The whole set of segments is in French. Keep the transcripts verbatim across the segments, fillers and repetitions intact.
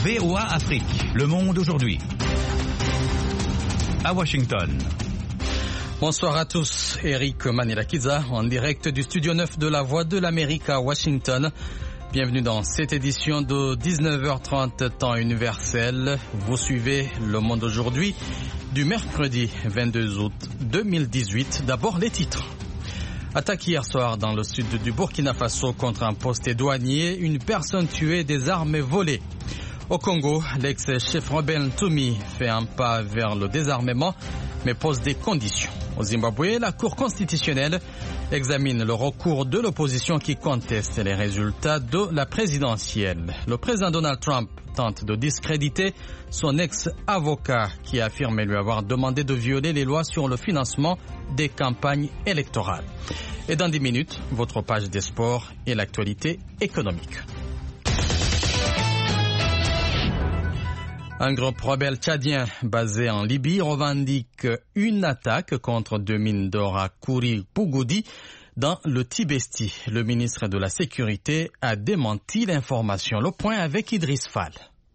V O A Afrique, Le Monde aujourd'hui. À Washington. Bonsoir à tous, Eric Manilakiza en direct du studio neuf de la Voix de l'Amérique à Washington. Bienvenue dans cette édition de dix-neuf heures trente temps universel. Vous suivez Le Monde aujourd'hui du mercredi vingt-deux août deux mille dix-huit. D'abord les titres. Attaque hier soir dans le sud du Burkina Faso contre un poste douanier, une personne tuée, des armes volées. Au Congo, l'ex-chef rebelle Toumi fait un pas vers le désarmement, mais pose des conditions. Au Zimbabwe, la Cour constitutionnelle examine le recours de l'opposition qui conteste les résultats de la présidentielle. Le président Donald Trump tente de discréditer son ex-avocat qui a affirmé lui avoir demandé de violer les lois sur le financement des campagnes électorales. Et dans dix minutes, votre page des sports et l'actualité économique. Un groupe rebelle tchadien basé en Libye revendique une attaque contre deux mines d'or à Kouri-Bougoudi dans le Tibesti. Le ministre de la Sécurité a démenti l'information. Le point avec Idriss Fall.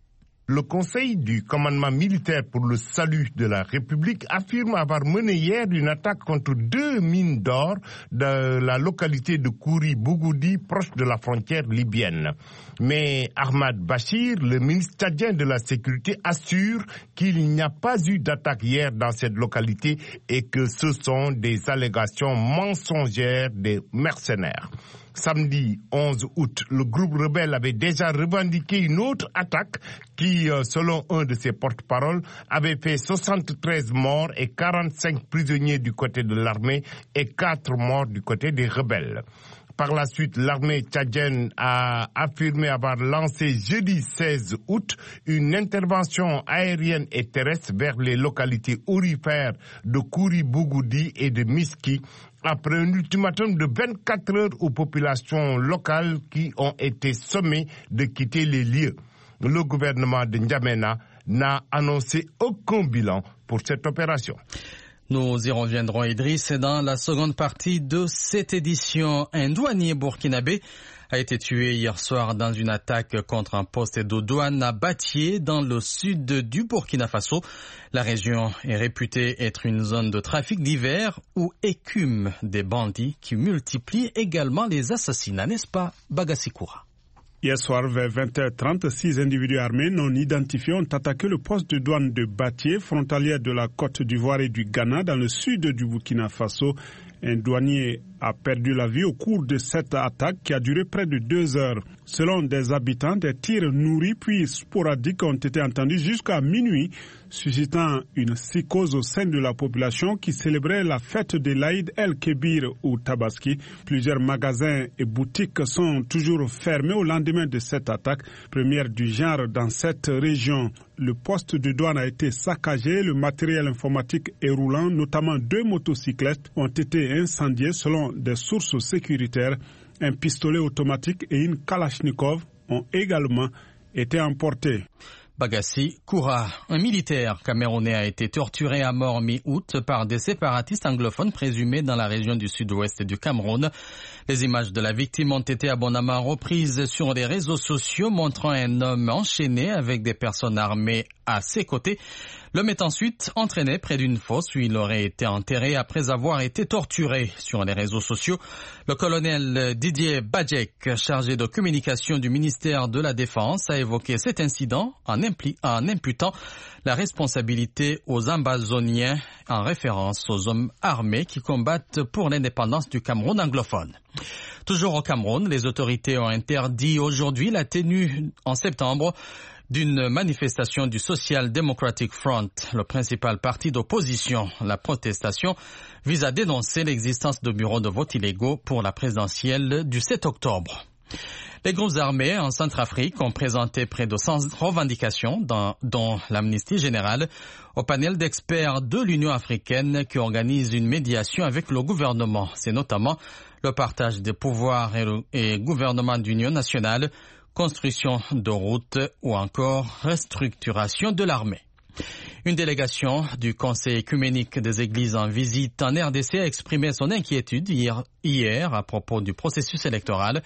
Le Conseil du commandement militaire pour le salut de la République affirme avoir mené hier une attaque contre deux mines d'or de la localité de Kouri-Bougoudi, proche de la frontière libyenne. Mais Ahmad Bachir, le ministre tchadien de la Sécurité, assure qu'il n'y a pas eu d'attaque hier dans cette localité et que ce sont des allégations mensongères des mercenaires. Samedi onze août, le groupe rebelle avait déjà revendiqué une autre attaque qui, selon un de ses porte-paroles, avait fait soixante-treize morts et quarante-cinq prisonniers du côté de l'armée et quatre morts du côté des rebelles. Par la suite, l'armée tchadienne a affirmé avoir lancé jeudi seize août une intervention aérienne et terrestre vers les localités aurifères de Kouri-Bougoudi et de Miski, après un ultimatum de vingt-quatre heures aux populations locales qui ont été sommées de quitter les lieux. Le gouvernement de N'Djamena n'a annoncé aucun bilan pour cette opération. Nous y reviendrons, Idriss, dans la seconde partie de cette édition. Un douanier burkinabé a été tué hier soir dans une attaque contre un poste de douane à Batié, dans le sud du Burkina Faso. La région est réputée être une zone de trafic d'hiver où écument des bandits qui multiplient également les assassinats, n'est-ce pas, Bagasikoura? Hier soir, vers vingt heures trente, six individus armés non identifiés ont attaqué le poste de douane de Batié, frontalière de la Côte d'Ivoire et du Ghana, dans le sud du Burkina Faso. Un douanier a perdu la vie au cours de cette attaque qui a duré près de deux heures. Selon des habitants, des tirs nourris puis sporadiques ont été entendus jusqu'à minuit, suscitant une psychose au sein de la population qui célébrait la fête de l'Aïd el-Kébir ou Tabaski. Plusieurs magasins et boutiques sont toujours fermés au lendemain de cette attaque, première du genre dans cette région. Le poste de douane a été saccagé, le matériel informatique et roulant, notamment deux motocyclettes, ont été incendiés selon des sources sécuritaires. Un pistolet automatique et une Kalachnikov ont également été emportés. Bagassi Koura, un militaire camerounais a été torturé à mort mi-août par des séparatistes anglophones présumés dans la région du sud-ouest du Cameroun. Les images de la victime ont été abondamment reprises sur les réseaux sociaux, montrant un homme enchaîné avec des personnes armées à ses côtés. L'homme est ensuite entraîné près d'une fosse où il aurait été enterré après avoir été torturé. Sur les réseaux sociaux, le colonel Didier Badjek, chargé de communication du ministère de la Défense, a évoqué cet incident en, impli- en imputant la responsabilité aux Ambazoniens en référence aux hommes armés qui combattent pour l'indépendance du Cameroun anglophone. Toujours au Cameroun, les autorités ont interdit aujourd'hui la tenue en septembre d'une manifestation du Social Democratic Front, le principal parti d'opposition. La protestation vise à dénoncer l'existence de bureaux de vote illégaux pour la présidentielle du sept octobre. Les groupes armés en Centrafrique ont présenté près de cent revendications, dans, dont l'amnistie générale, au panel d'experts de l'Union africaine qui organise une médiation avec le gouvernement. C'est notamment le partage des pouvoirs et, le, et gouvernement d'union nationale, construction de routes ou encore restructuration de l'armée. Une délégation du Conseil œcuménique des Églises en visite en R D C a exprimé son inquiétude hier, hier à propos du processus électoral.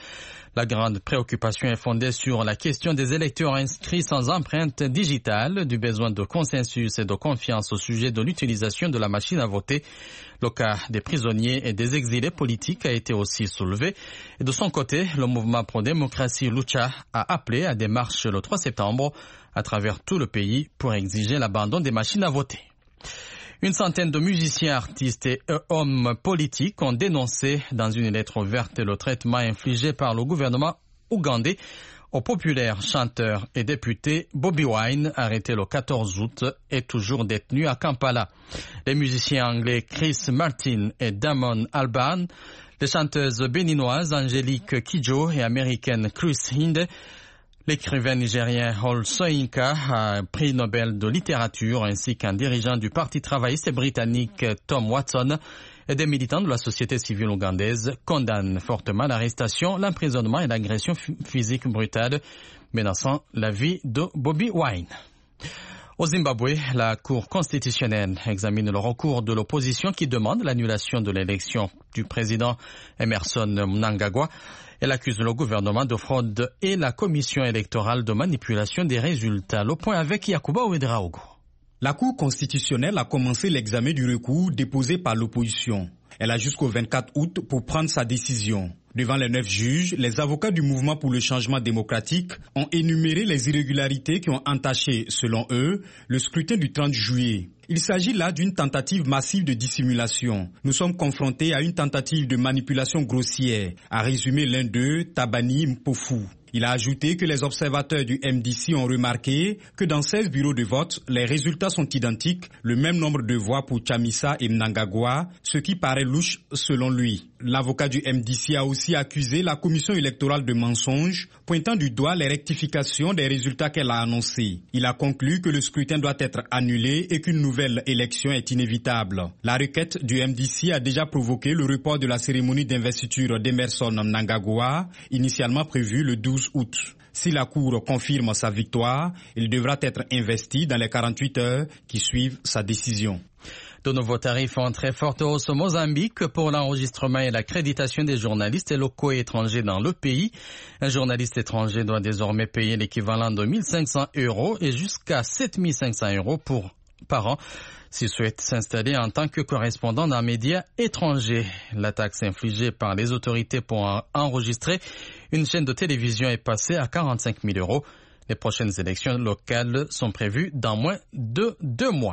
La grande préoccupation est fondée sur la question des électeurs inscrits sans empreinte digitale, du besoin de consensus et de confiance au sujet de l'utilisation de la machine à voter. Le cas des prisonniers et des exilés politiques a été aussi soulevé. Et de son côté, le mouvement pro-démocratie Lucha a appelé à des marches le trois septembre à travers tout le pays pour exiger l'abandon des machines à voter. Une centaine de musiciens, artistes et hommes politiques ont dénoncé dans une lettre ouverte le traitement infligé par le gouvernement ougandais au populaire chanteur et député Bobi Wine, arrêté le quatorze août et toujours détenu à Kampala. Les musiciens anglais Chris Martin et Damon Albarn, les chanteuses béninoises Angélique Kidjo et américaine Chris Hinde, l'écrivain nigérien Ol Soyinka, prix Nobel de littérature, ainsi qu'un dirigeant du Parti travailliste britannique Tom Watson et des militants de la société civile ougandaise condamnent fortement l'arrestation, l'emprisonnement et l'agression physique brutale menaçant la vie de Bobi Wine. Au Zimbabwe, la Cour constitutionnelle examine le recours de l'opposition qui demande l'annulation de l'élection du président Emerson Mnangagwa. Elle accuse le gouvernement de fraude et la commission électorale de manipulation des résultats. Le point avec Yakuba Ouedraogo. La Cour constitutionnelle a commencé l'examen du recours déposé par l'opposition. Elle a jusqu'au vingt-quatre août pour prendre sa décision. Devant les neuf juges, les avocats du mouvement pour le changement démocratique ont énuméré les irrégularités qui ont entaché, selon eux, le scrutin du trente juillet. Il s'agit là d'une tentative massive de dissimulation. Nous sommes confrontés à une tentative de manipulation grossière, a résumé l'un d'eux, Tabani Mpofu. Il a ajouté que les observateurs du M D C ont remarqué que dans seize bureaux de vote, les résultats sont identiques, le même nombre de voix pour Chamisa et Mnangagwa, ce qui paraît louche selon lui. L'avocat du M D C a aussi accusé la commission électorale de mensonge, pointant du doigt les rectifications des résultats qu'elle a annoncés. Il a conclu que le scrutin doit être annulé et qu'une nouvelle élection est inévitable. La requête du M D C a déjà provoqué le report de la cérémonie d'investiture d'Emerson Mnangagwa, initialement prévue le douze août. Si la Cour confirme sa victoire, il devra être investi dans les quarante-huit heures qui suivent sa décision. De nouveaux tarifs en très forte hausse au Mozambique pour l'enregistrement et l'accréditation des journalistes locaux et étrangers dans le pays. Un journaliste étranger doit désormais payer l'équivalent de mille cinq cents euros et jusqu'à sept mille cinq cents euros pour, par an s'il souhaite s'installer en tant que correspondant d'un média étranger. La taxe infligée par les autorités pour enregistrer une chaîne de télévision est passée à quarante-cinq mille euros. Les prochaines élections locales sont prévues dans moins de deux mois.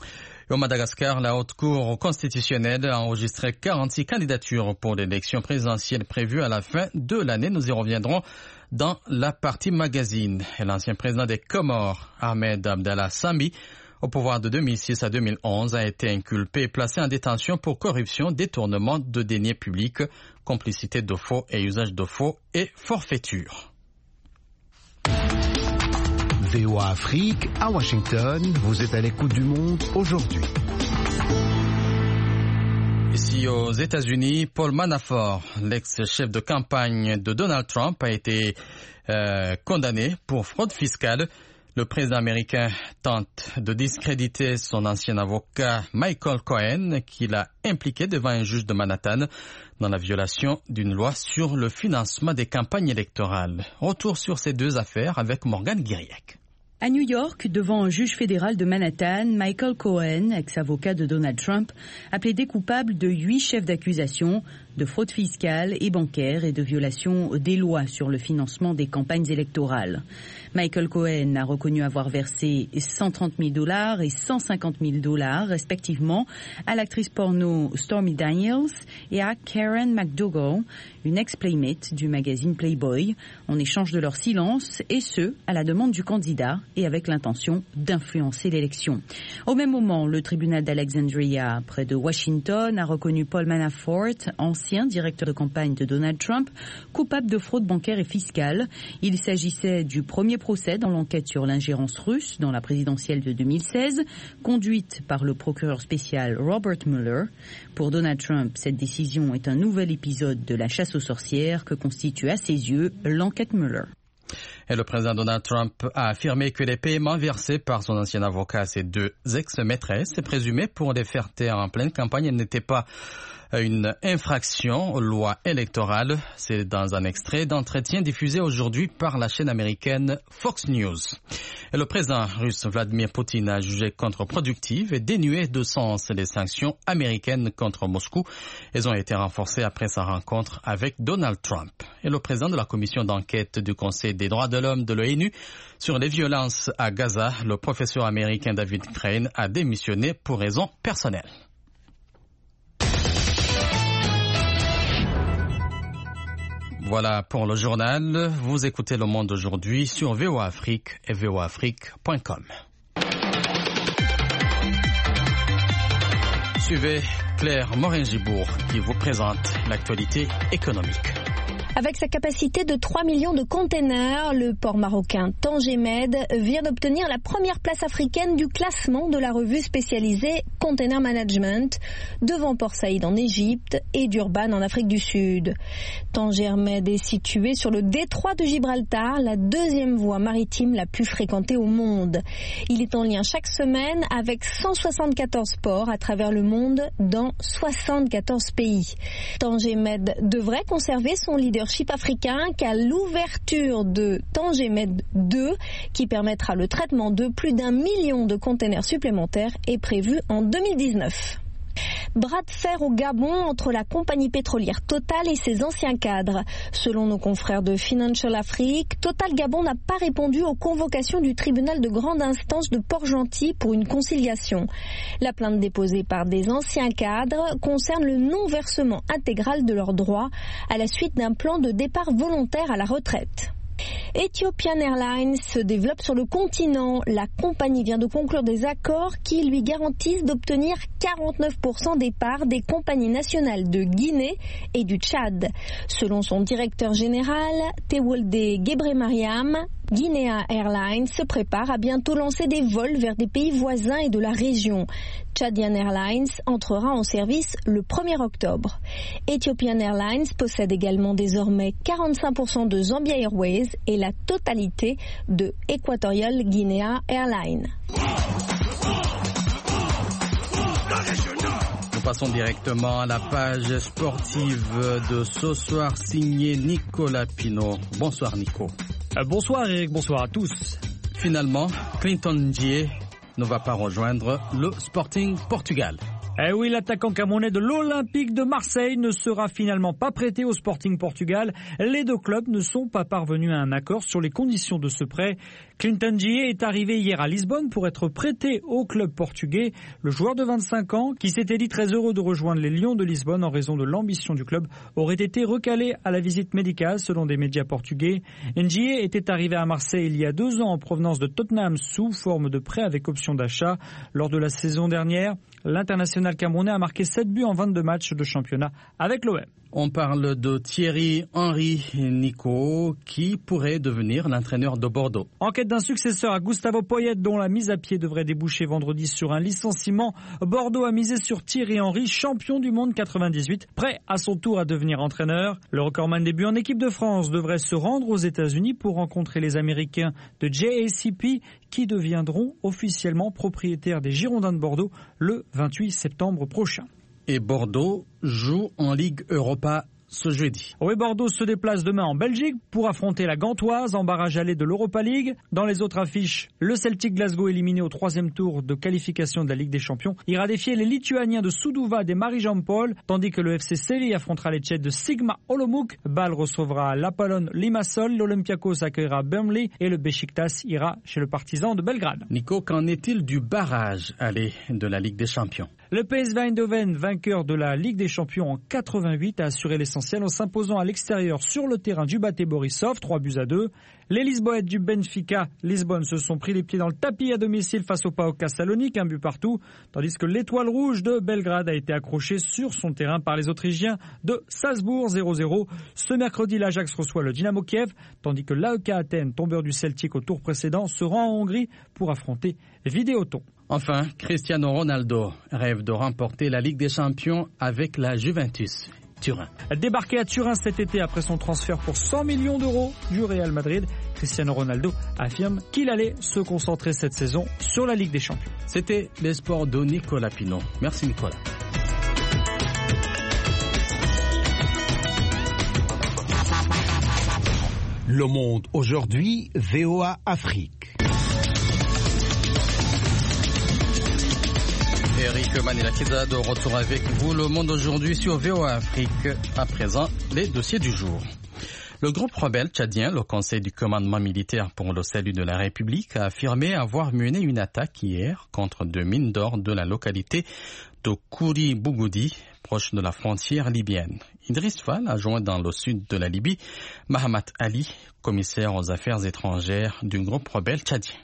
Au Madagascar, la Haute Cour constitutionnelle a enregistré quarante-six candidatures pour l'élection présidentielle prévue à la fin de l'année. Nous y reviendrons dans la partie magazine. Et l'ancien président des Comores, Ahmed Abdallah Sambi, au pouvoir de deux mille six à deux mille onze, a été inculpé et placé en détention pour corruption, détournement de deniers publics, complicité de faux et usage de faux et forfaiture. V O A Afrique, à Washington, vous êtes à l'écoute du monde aujourd'hui. Ici aux États-Unis, Paul Manafort, l'ex-chef de campagne de Donald Trump, a été euh, condamné pour fraude fiscale. Le président américain tente de discréditer son ancien avocat Michael Cohen, qu'il a impliqué devant un juge de Manhattan dans la violation d'une loi sur le financement des campagnes électorales. Retour sur ces deux affaires avec Morgane Guiriac. À New York, devant un juge fédéral de Manhattan, Michael Cohen, ex-avocat de Donald Trump, a plaidé coupable de huit chefs d'accusation de fraude fiscale et bancaire et de violation des lois sur le financement des campagnes électorales. Michael Cohen a reconnu avoir versé cent trente mille dollars et cent cinquante mille dollars, respectivement, à l'actrice porno Stormy Daniels et à Karen McDougal, une ex-playmate du magazine Playboy, en échange de leur silence, et ce, à la demande du candidat et avec l'intention d'influencer l'élection. Au même moment, le tribunal d'Alexandria, près de Washington, a reconnu Paul Manafort, ancien directeur de campagne de Donald Trump, coupable de fraude bancaire et fiscale. Il s'agissait du premier procès dans l'enquête sur l'ingérence russe dans la présidentielle de deux mille seize, conduite par le procureur spécial Robert Mueller. Pour Donald Trump, cette décision est un nouvel épisode de la chasse aux sorcières que constitue à ses yeux l'enquête Mueller. Et le président Donald Trump a affirmé que les paiements versés par son ancien avocat à ses deux ex-maîtresses, présumés pour les faire taire en pleine campagne, n'étaient pas une infraction aux lois électorales. C'est dans un extrait d'entretien diffusé aujourd'hui par la chaîne américaine Fox News. Et le président russe Vladimir Poutine a jugé contre-productives et dénuées de sens les sanctions américaines contre Moscou. Elles ont été renforcées après sa rencontre avec Donald Trump. Et le président de la commission d'enquête du Conseil des droits de l'homme de l'ONU sur les violences à Gaza, le professeur américain David Crane, a démissionné pour raisons personnelles. Voilà pour le journal. Vous écoutez Le Monde aujourd'hui sur V O A Afrique et v o a afrique point com. Suivez Claire Morin-Gibourg qui vous présente l'actualité économique. Avec sa capacité de trois millions de containers, le port marocain Tanger Med vient d'obtenir la première place africaine du classement de la revue spécialisée Container Management, devant Port Saïd en Égypte et Durban en Afrique du Sud. Tanger Med est situé sur le détroit de Gibraltar, la deuxième voie maritime la plus fréquentée au monde. Il est en lien chaque semaine avec cent soixante-quatorze ports à travers le monde dans soixante-quatorze pays. Tanger Med devrait conserver son leadership africain qu'à l'ouverture de Tanger Med deux, qui permettra le traitement de plus d'un million de containers supplémentaires, est prévu en deux mille dix-neuf. Bras de fer au Gabon entre la compagnie pétrolière Total et ses anciens cadres. Selon nos confrères de Financial Afrique, Total Gabon n'a pas répondu aux convocations du tribunal de grande instance de Port-Gentil pour une conciliation. La plainte déposée par des anciens cadres concerne le non-versement intégral de leurs droits à la suite d'un plan de départ volontaire à la retraite. Ethiopian Airlines se développe sur le continent. La compagnie vient de conclure des accords qui lui garantissent d'obtenir quarante-neuf pour cent des parts des compagnies nationales de Guinée et du Tchad. Selon son directeur général, Tewolde Gebremariam, Guinea Airlines se prépare à bientôt lancer des vols vers des pays voisins et de la région. Tchadian Airlines entrera en service le premier octobre. Ethiopian Airlines possède également désormais quarante-cinq pour cent de Zambia Airways et la totalité de Equatorial Guinea Airlines. Nous passons directement à la page sportive de ce soir, signée Nicolas Pinault. Bonsoir Nico. Bonsoir Eric, bonsoir à tous. Finalement, Clinton Ndiaye ne va pas rejoindre le Sporting Portugal. Eh oui, l'attaquant camerounais de l'Olympique de Marseille ne sera finalement pas prêté au Sporting Portugal. Les deux clubs ne sont pas parvenus à un accord sur les conditions de ce prêt. Clinton Ndiaye est arrivé hier à Lisbonne pour être prêté au club portugais. Le joueur de vingt-cinq ans, qui s'était dit très heureux de rejoindre les Lions de Lisbonne en raison de l'ambition du club, aurait été recalé à la visite médicale selon des médias portugais. Ndiaye était arrivé à Marseille il y a deux ans en provenance de Tottenham sous forme de prêt avec option d'achat. Lors de la saison dernière, l'international camerounais a marqué sept buts en vingt-deux matchs de championnat avec l'O M. On parle de Thierry Henry Nico, qui pourrait devenir l'entraîneur de Bordeaux. En quête d'un successeur à Gustavo Poyet, dont la mise à pied devrait déboucher vendredi sur un licenciement, Bordeaux a misé sur Thierry Henry, champion du monde quatre-vingt-dix-huit, prêt à son tour à devenir entraîneur. Le recordman des buts en équipe de France devrait se rendre aux États-Unis pour rencontrer les Américains de J A C P, qui deviendront officiellement propriétaires des Girondins de Bordeaux le vingt-huit septembre prochain. Et Bordeaux joue en Ligue Europa ce jeudi. Oui, Bordeaux se déplace demain en Belgique pour affronter la Gantoise en barrage aller de l'Europa League. Dans les autres affiches, le Celtic Glasgow, éliminé au troisième tour de qualification de la Ligue des Champions, ira défier les Lituaniens de Sūduva des Marijampol, tandis que le F C Séville affrontera les Tchèques de Sigma Olomouc. Bâle recevra l'Apollon Limassol, l'Olympiakos accueillera Burnley et le Beşiktaş ira chez le Partizan de Belgrade. Nico, qu'en est-il du barrage aller de la Ligue des Champions? Le P S V Eindhoven, vainqueur de la Ligue des Champions en quatre-vingt-huit, a assuré l'essentiel en s'imposant à l'extérieur sur le terrain du Bate Borisov, trois buts à deux. Les Lisboètes du Benfica Lisbonne se sont pris les pieds dans le tapis à domicile face au P A O K Salonique, un but partout, tandis que l'Étoile Rouge de Belgrade a été accrochée sur son terrain par les Autrichiens de Salzbourg, zéro zéro. Ce mercredi, l'Ajax reçoit le Dynamo Kiev, tandis que l'A E K Athènes, tombeur du Celtic au tour précédent, se rend en Hongrie pour affronter Videoton. Enfin, Cristiano Ronaldo rêve de remporter la Ligue des Champions avec la Juventus Turin. Débarqué à Turin cet été après son transfert pour cent millions d'euros du Real Madrid, Cristiano Ronaldo affirme qu'il allait se concentrer cette saison sur la Ligue des Champions. C'était les sports de Nicolas Pinault. Merci Nicolas. Le Monde aujourd'hui, V O A Afrique. Eric Manila-Kiza de retour avec vous. Le Monde aujourd'hui sur V O A Afrique. À présent, les dossiers du jour. Le groupe rebelle tchadien, le Conseil du commandement militaire pour le salut de la République, a affirmé avoir mené une attaque hier contre deux mines d'or de la localité de Kouri Bougoudi, proche de la frontière libyenne. Idriss Fall a joint dans le sud de la Libye Mahamat Ali, commissaire aux affaires étrangères du groupe rebelle tchadien.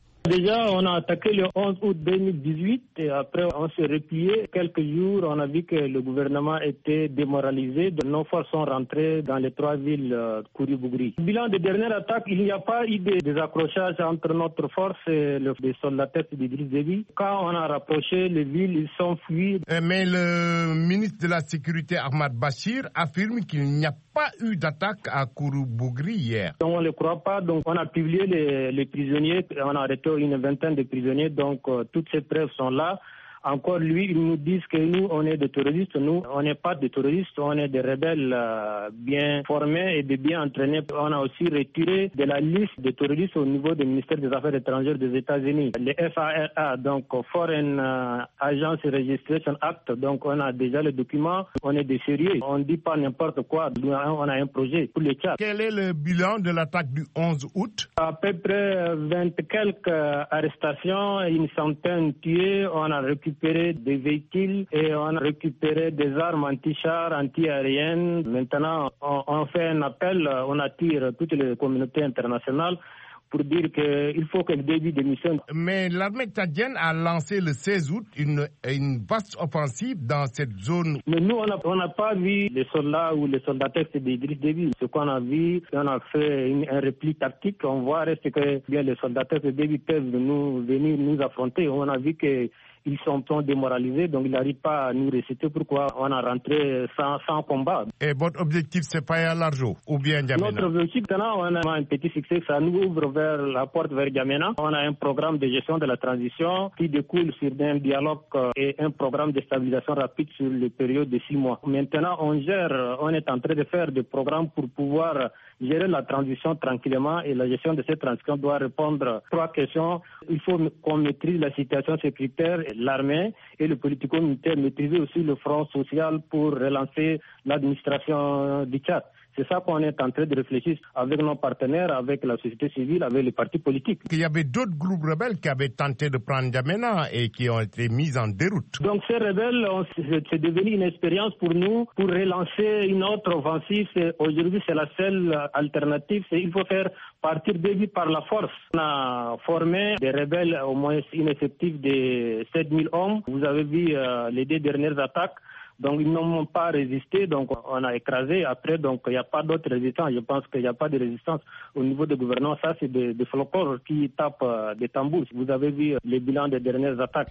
Déjà, on a attaqué le onze août deux mille dix-huit et après on s'est replié. Quelques jours, on a vu que le gouvernement était démoralisé. Nos forces sont rentrées dans les trois villes euh, Kouri-Bougri. Bilan des dernières attaques, il n'y a pas eu de désaccrochage entre notre force et le, les soldats d'Idriss Déby. Quand on a rapproché les villes, ils sont fuis. Mais le ministre de la Sécurité, Ahmad Bachir, affirme qu'il n'y a pas eu d'attaque à Kouri-Bougri hier. Donc on ne le croit pas. Donc on a publié les, les prisonniers. On a arrêté une vingtaine de prisonniers, donc euh, toutes ces preuves sont là. Encore lui, ils nous disent que nous, on est des terroristes. Nous, on n'est pas des terroristes, on est des rebelles euh, bien formés et de bien entraînés. On a aussi retiré de la liste des terroristes au niveau du ministère des Affaires étrangères des États-Unis. Les F A R A, donc Foreign euh, Agents Registration Act, donc on a déjà le document, on est des sérieux. On ne dit pas n'importe quoi, on a un projet pour le Tchad. Quel est le bilan de l'attaque du onze août? À peu près vingt quelques arrestations, une centaine tués, on a récupéré des véhicules et on a récupéré des armes anti-chars, anti-aériennes. Maintenant, on, on fait un appel, on attire toutes les communautés internationales pour dire qu'il faut que le début de mission. Mais l'armée tchadienne a lancé le seize août une, une vaste offensive dans cette zone. Mais nous, on n'a pas vu les soldats ou les soldats d'Idriss Déby. Ce qu'on a vu, on a fait une, un repli tactique. On voit reste que bien les soldats de Déby peuvent nous, venir nous affronter. On a vu que ils sont démoralisés, donc ils n'arrivent pas à nous réciter pourquoi on a rentré sans, sans combat. Et votre objectif, c'est pas à Larjo ou bien N'Djamena? Notre objectif, maintenant, on a un petit succès, ça nous ouvre vers la porte vers N'Djamena. On a un programme de gestion de la transition qui découle sur un dialogue et un programme de stabilisation rapide sur les périodes de six mois. Maintenant, on gère, on est en train de faire des programmes pour pouvoir gérer la transition tranquillement et la gestion de cette transition doit répondre à trois questions. Il faut qu'on maîtrise la situation sécuritaire, l'armée et le politico-militaire, maîtriser aussi le front social pour relancer l'administration du Tchad. C'est ça qu'on est en train de réfléchir avec nos partenaires, avec la société civile, avec les partis politiques. Il y avait d'autres groupes rebelles qui avaient tenté de prendre N'Djamena et qui ont été mis en déroute. Donc ces rebelles, c'est devenu une expérience pour nous pour relancer une autre offensive. Aujourd'hui, c'est la seule alternative. Il faut faire partir début par la force. On a formé des rebelles, au moins une effectif de sept mille hommes. Vous avez vu euh, les deux dernières attaques. Donc ils n'ont pas résisté, donc on a écrasé. Après, donc il n'y a pas d'autres résistants. Je pense qu'il n'y a pas de résistance au niveau du gouvernement. Ça, c'est des, des flocons qui tapent euh, des tambours. Vous avez vu euh, les bilans des dernières attaques.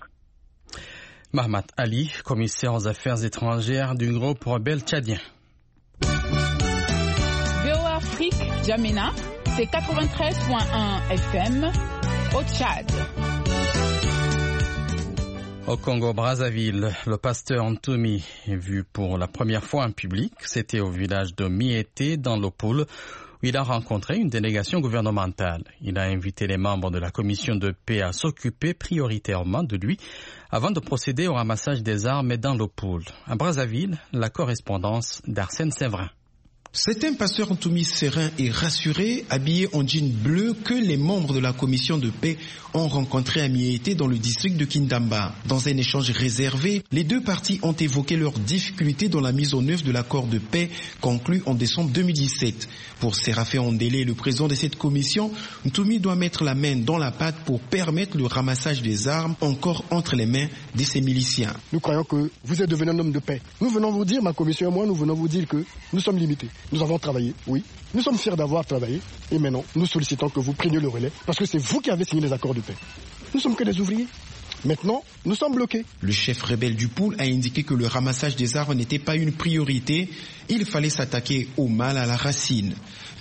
Mahamat Ali, commissaire aux affaires étrangères du groupe rebelle tchadien. V O A Afrique, N'Djamena, c'est quatre-vingt-treize virgule un F M au Tchad. Au Congo-Brazzaville, le pasteur Ntoumi est vu pour la première fois en public. C'était au village de Miété, dans l'Opole, où il a rencontré une délégation gouvernementale. Il a invité les membres de la commission de paix à s'occuper prioritairement de lui avant de procéder au ramassage des armes dans l'Opole. À Brazzaville, la correspondance d'Arsène Séverin. C'est un pasteur Ntoumi serein et rassuré, habillé en jean bleu, que les membres de la commission de paix ont rencontré à Miété dans le district de Kindamba. Dans un échange réservé, les deux parties ont évoqué leurs difficultés dans la mise en œuvre de l'accord de paix conclu en décembre deux mille dix-sept. Pour Séraphin Ondélé, le président de cette commission, Ntoumi doit mettre la main dans la pâte pour permettre le ramassage des armes encore entre les mains de ces miliciens. Nous croyons que vous êtes devenu un homme de paix. Nous venons vous dire, ma commission et moi, nous venons vous dire que nous sommes limités. Nous avons travaillé, oui. Nous sommes fiers d'avoir travaillé. Et maintenant, nous sollicitons que vous preniez le relais parce que c'est vous qui avez signé les accords de paix. Nous sommes que des ouvriers. Maintenant, nous sommes bloqués. Le chef rebelle du pôle a indiqué que le ramassage des armes n'était pas une priorité. Il fallait s'attaquer au mal à la racine.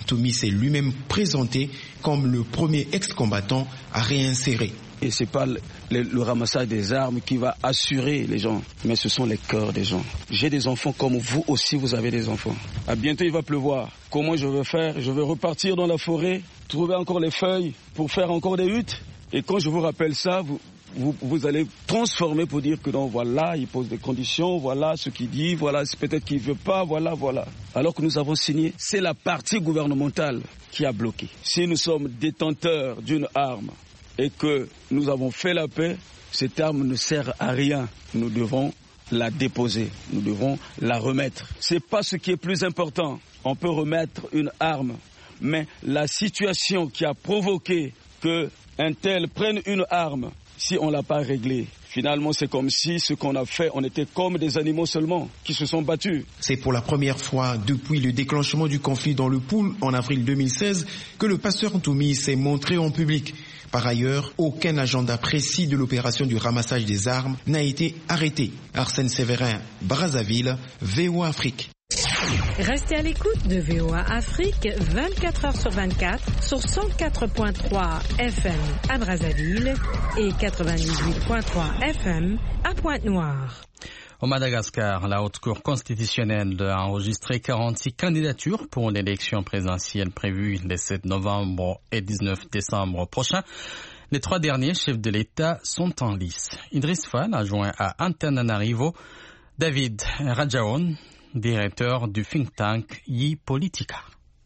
Toumi s'est lui-même présenté comme le premier ex-combattant à réinsérer. Et c'est pas le, le, le ramassage des armes qui va assurer les gens, mais ce sont les cœurs des gens. J'ai des enfants comme vous aussi, vous avez des enfants. À bientôt, il va pleuvoir. Comment je vais faire? Je vais repartir dans la forêt, trouver encore les feuilles pour faire encore des huttes. Et quand je vous rappelle ça, vous, vous, vous allez transformer pour dire que non, voilà, il pose des conditions, voilà ce qu'il dit, voilà, c'est peut-être qu'il ne veut pas, voilà, voilà. Alors que nous avons signé, c'est la partie gouvernementale qui a bloqué. Si nous sommes détenteurs d'une arme, et que nous avons fait la paix, cette arme ne sert à rien. Nous devons la déposer, nous devons la remettre. C'est pas ce qui est plus important. On peut remettre une arme, mais la situation qui a provoqué qu'un tel prenne une arme, si on ne l'a pas réglée, finalement c'est comme si ce qu'on a fait, on était comme des animaux seulement, qui se sont battus. C'est pour la première fois depuis le déclenchement du conflit dans le Pool en avril deux mille seize que le pasteur Ntoumi s'est montré en public. Par ailleurs, aucun agenda précis de l'opération du ramassage des armes n'a été arrêté. Arsène Sévérin, Brazzaville, V O A Afrique. Restez à l'écoute de V O A Afrique vingt-quatre heures sur vingt-quatre sur cent quatre virgule trois F M à Brazzaville et quatre-vingt-dix-huit virgule trois F M à Pointe-Noire. Au Madagascar, la Haute Cour constitutionnelle a enregistré quarante-six candidatures pour l'élection présidentielle prévue les sept novembre et dix-neuf décembre prochains. Les trois derniers chefs de l'État sont en lice. Idriss Fall a joint à Antananarivo David Rajaon, directeur du think tank yiPolitika.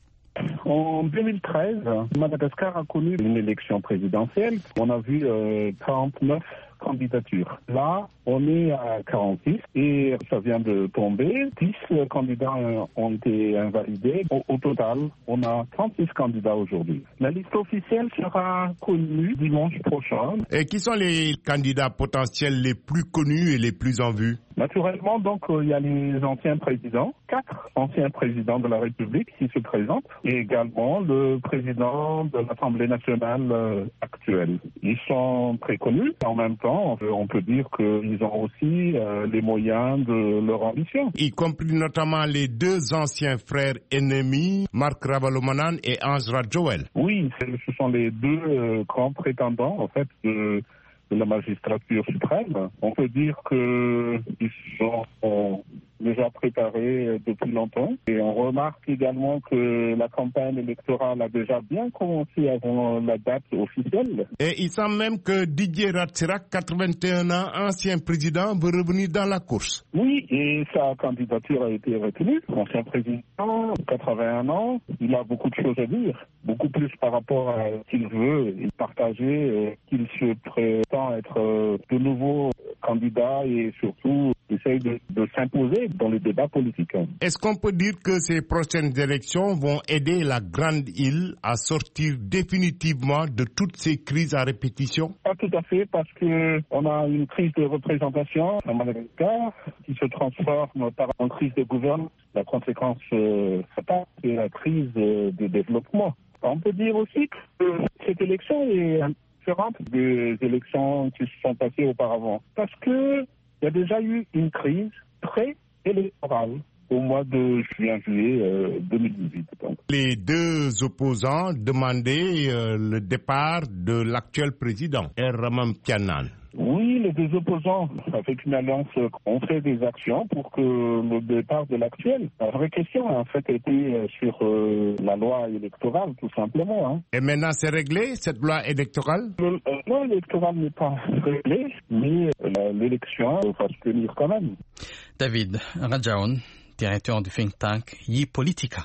En deux mille treize, Madagascar a connu une élection présidentielle. On a vu euh, quarante-neuf candidatures. Là, on est à quarante-six et ça vient de tomber. dix candidats ont été invalidés. Au, au total, on a trente-six candidats aujourd'hui. La liste officielle sera connue dimanche prochain. Et qui sont les candidats potentiels les plus connus et les plus en vue? Naturellement, donc, il y a les anciens présidents, quatre anciens présidents de la République qui se présentent, et également le président de l'Assemblée nationale euh, actuelle. Ils sont très connus. En même temps, on peut dire qu'ils ont aussi euh, les moyens de leur ambition. Y compris notamment les deux anciens frères ennemis, Marc Ravalomanan et Ange Radjoel. Oui, ce sont les deux euh, grands prétendants, en fait, de... de la magistrature suprême. On peut dire qu'ils sont déjà préparés depuis longtemps. Et on remarque également que la campagne électorale a déjà bien commencé avant la date officielle. Et il semble même que Didier Ratsirac, quatre-vingt-un ans, ancien président, veut revenir dans la course. Oui, et sa candidature a été retenue. Ancien président, quatre-vingt-un ans, il a beaucoup de choses à dire. Beaucoup plus par rapport à ce qu'il veut partager, qu'il se prétend être de nouveau candidat et surtout essaye de, de s'imposer dans le débat politique. Est-ce qu'on peut dire que ces prochaines élections vont aider la Grande Île à sortir définitivement de toutes ces crises à répétition? Pas tout à fait, parce que on a une crise de représentation à Madagascar qui se transforme par une crise de gouvernance. La conséquence euh, fatale, c'est la crise euh, de développement. On peut dire aussi que cette élection est différente des élections qui se sont passées auparavant, parce que il y a déjà eu une crise pré-électorale au mois de juin-juillet euh, deux mille dix-huit. Donc. Les deux opposants demandaient euh, le départ de l'actuel président, Ramampianane. Oui, les deux opposants, avec une alliance, ont fait des actions pour que le départ de l'actuel. La vraie question, en fait, était sur euh, la loi électorale, tout simplement. Hein. Et maintenant, c'est réglé, cette loi électorale? Le, La loi électorale n'est pas réglée, mais euh, l'élection va se tenir quand même. David Rajaon, directeur du think tank yiPolitika.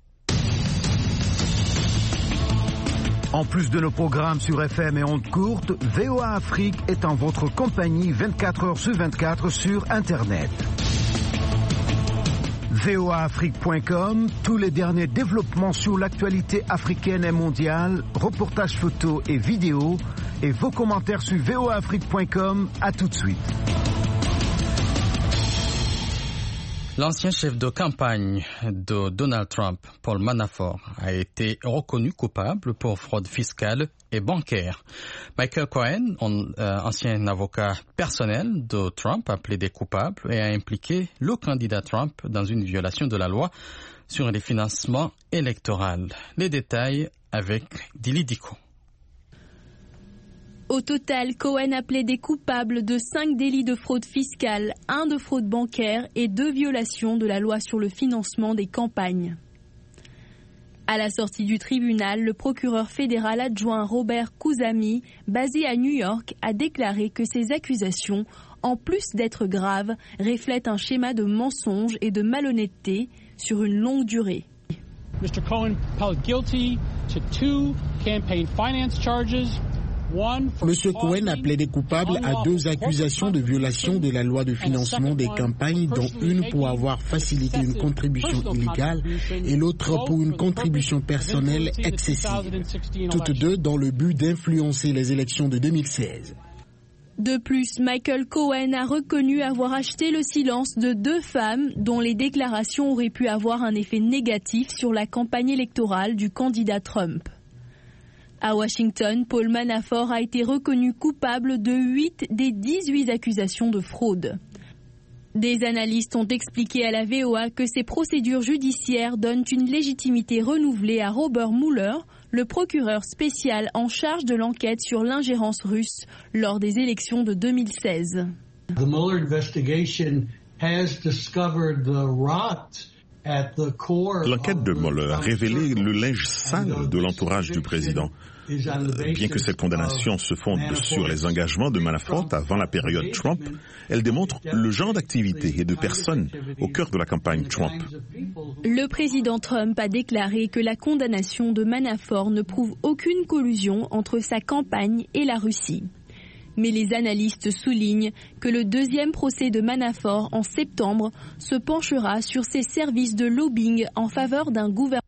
En plus de nos programmes sur F M et ondes courtes, V O A Afrique est en votre compagnie vingt-quatre heures sur vingt-quatre sur Internet. V O A Afrique point com, tous les derniers développements sur l'actualité africaine et mondiale, reportages photos et vidéos, et vos commentaires sur V O A Afrique point com. À tout de suite. L'ancien chef de campagne de Donald Trump, Paul Manafort, a été reconnu coupable pour fraude fiscale et bancaire. Michael Cohen, ancien avocat personnel de Trump, a plaidé coupable et a impliqué le candidat Trump dans une violation de la loi sur les financements électoraux. Les détails avec Dili Diko. Au total, Cohen a plaidé coupable de cinq délits de fraude fiscale, un de fraude bancaire et deux violations de la loi sur le financement des campagnes. À la sortie du tribunal, le procureur fédéral adjoint Robert Khuzami, basé à New York, a déclaré que ces accusations, en plus d'être graves, reflètent un schéma de mensonge et de malhonnêteté sur une longue durée. Mister Cohen pled guilty to two campaign finance charges. Monsieur Cohen a plaidé coupable à deux accusations de violation de la loi de financement des campagnes, dont une pour avoir facilité une contribution illégale et l'autre pour une contribution personnelle excessive. Toutes deux dans le but d'influencer les élections de deux mille seize. De plus, Michael Cohen a reconnu avoir acheté le silence de deux femmes dont les déclarations auraient pu avoir un effet négatif sur la campagne électorale du candidat Trump. À Washington, Paul Manafort a été reconnu coupable de huit des dix-huit accusations de fraude. Des analystes ont expliqué à la V O A que ces procédures judiciaires donnent une légitimité renouvelée à Robert Mueller, le procureur spécial en charge de l'enquête sur l'ingérence russe lors des élections de deux mille seize. The Mueller investigation has discovered the rot. L'enquête de Mueller a révélé le linge sale de l'entourage du président. Bien que cette condamnation se fonde sur les engagements de Manafort avant la période Trump, elle démontre le genre d'activité et de personnes au cœur de la campagne Trump. Le président Trump a déclaré que la condamnation de Manafort ne prouve aucune collusion entre sa campagne et la Russie. Mais les analystes soulignent que le deuxième procès de Manafort en septembre se penchera sur ses services de lobbying en faveur d'un gouvernement.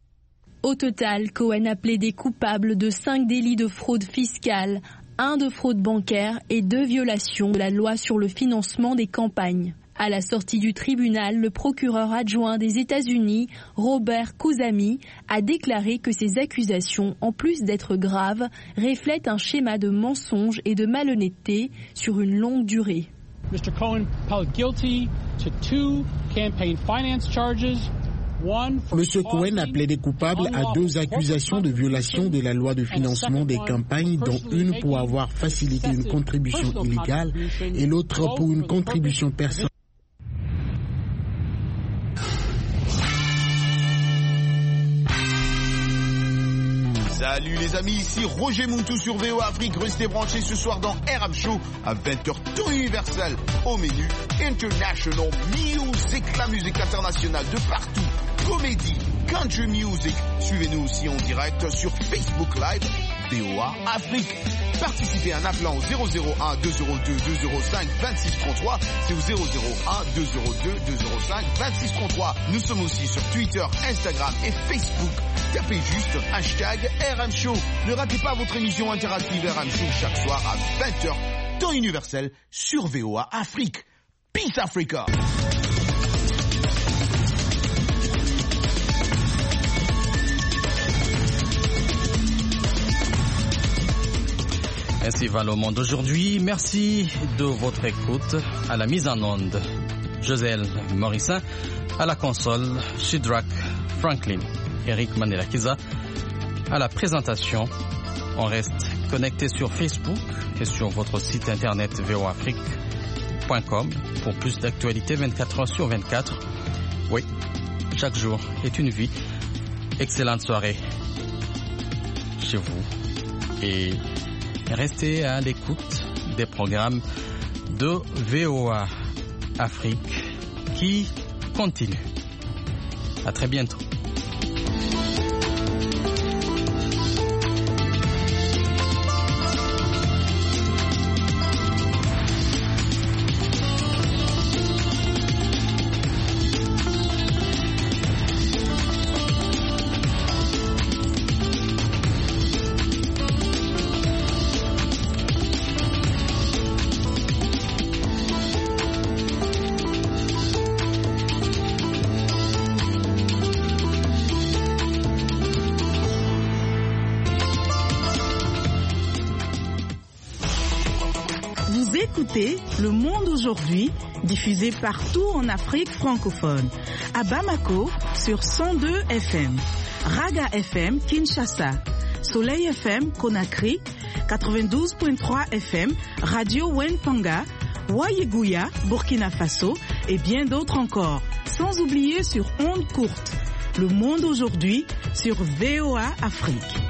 Au total, Cohen a plaidé coupable de cinq délits de fraude fiscale, un de fraude bancaire et deux violations de la loi sur le financement des campagnes. À la sortie du tribunal, le procureur adjoint des États-Unis, Robert Khuzami, a déclaré que ces accusations, en plus d'être graves, reflètent un schéma de mensonge et de malhonnêteté sur une longue durée. Mister Cohen pled guilty to two campaign finance charges. Monsieur Cohen a plaidé coupable à deux accusations de violation de la loi de financement des campagnes, dont une pour avoir facilité une contribution illégale et l'autre pour une contribution personnelle. Salut les amis, ici Roger Muntou sur V O A Afrique. Restez branchés ce soir dans R M Show à vingt heures temps universel. Au menu International Music, la musique internationale de partout. Comédie, country music. Suivez-nous aussi en direct sur Facebook Live V O A Afrique. Participez en appelant au zéro zéro un deux zéro deux deux zéro cinq vingt-six trente-trois. C'est au zéro zéro un deux zéro deux deux zéro cinq vingt-six trente-trois. Nous sommes aussi sur Twitter, Instagram et Facebook. Tapez juste hashtag R M Show. Ne ratez pas votre émission interactive R M Show chaque soir à vingt heures, temps universel sur V O A Afrique. Peace Africa! Ainsi va le monde aujourd'hui. Merci de votre écoute. À la mise en onde, Joselle Morissin. À la console, Shidrak Franklin. Eric Manelakiza. À la présentation, on reste connecté sur Facebook et sur votre site internet v o afrique point com pour plus d'actualités vingt-quatre heures sur vingt-quatre. Oui, chaque jour est une vie. Excellente soirée chez vous et restez à l'écoute des programmes de V O A Afrique qui continuent. À très bientôt. Le Monde aujourd'hui diffusée partout en Afrique francophone. À Bamako, sur cent deux F M. Raga F M, Kinshasa. Soleil F M, Conakry. quatre-vingt-douze virgule trois F M. Radio Wenpanga. Wayeguya, Burkina Faso. Et bien d'autres encore. Sans oublier sur ondes courtes. Le monde aujourd'hui sur V O A Afrique.